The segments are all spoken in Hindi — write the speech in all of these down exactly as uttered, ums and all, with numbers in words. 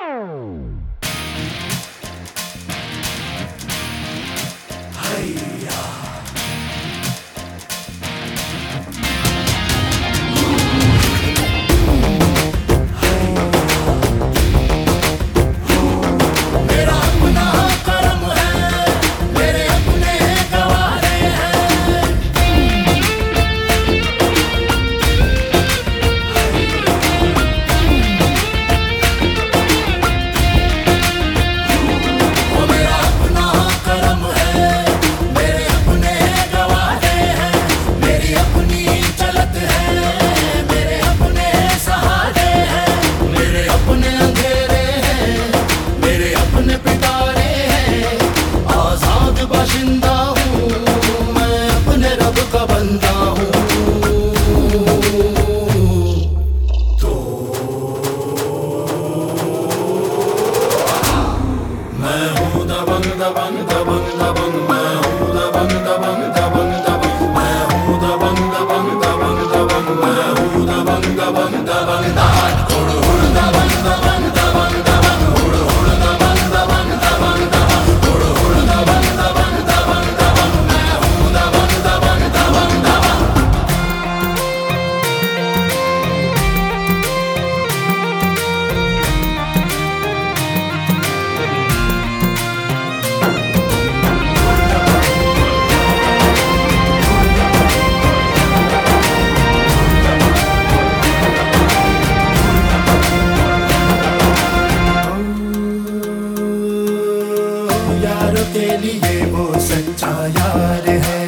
के लिए वो सच्चा यार है,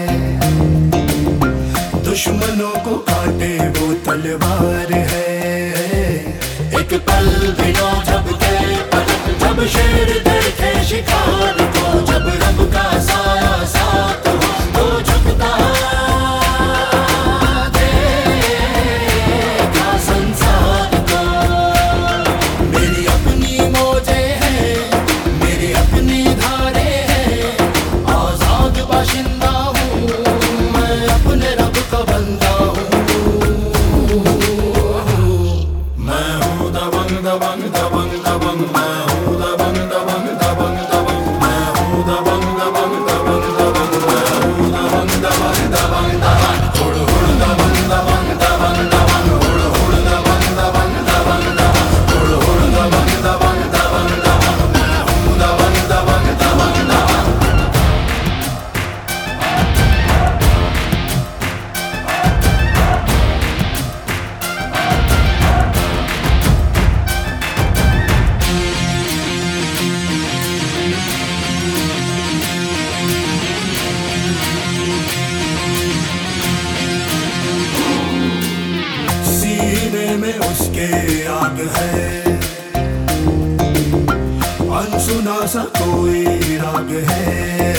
दुश्मनों को काटे वो तलवार है। एक पल भी ना झपके पलक, जब शेर देखे शिकार को, जब रब का साया साथ हो तो झुकता देखा संसार को। मेरी अपनी मौजें हैं, मेरी अपनी धारे हैं, आजाद बाशिंदा हूँ मैं, अपने रब का बंदा हूँ। मैं हूँ दबंग दबंग दबंग दबंग, मैं हूँ दबंग दबंग दबंग दबंग, मैं हूँ दबंग दबंग दबंग दबंग, मैं हूँ दबंग दबंग दबंग दबंग, हुड़ हुड़ दबंग दबंग दबंग दबंग, हुड़ हुड़ दबंग दबंग दबंग दबंग, हुड़ हुड़ दबंग दबंग दबंग दबंग, मैं हूँ दबंग दबंग दबंग दबंग। सीने में उसके आग है, अनसुना सा कोई राग है।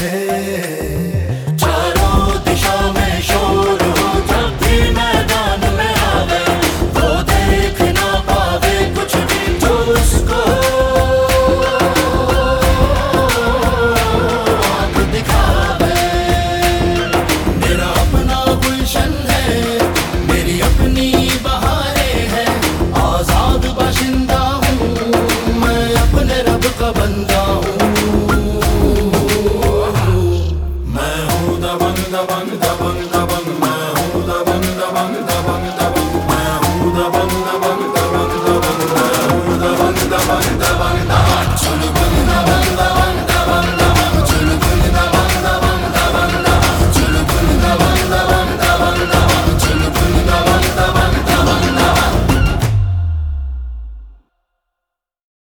चारों दिशा में शोर हो, जब भी मैदान में आवे वो देख ना पावे कुछ भी जो उसको आँख दिखावे। मेरा अपना गुलशन है, मेरी अपनी बहारें हैं, आजाद बाशिंदा हूँ मैं, अपने रब का बंदा हूँ। मैं हूँ दबंग दबंग दबंग दबंग, मैं हूँ दबंग दबंग दबंग दबंग, मैं हूँ दबंग दबंग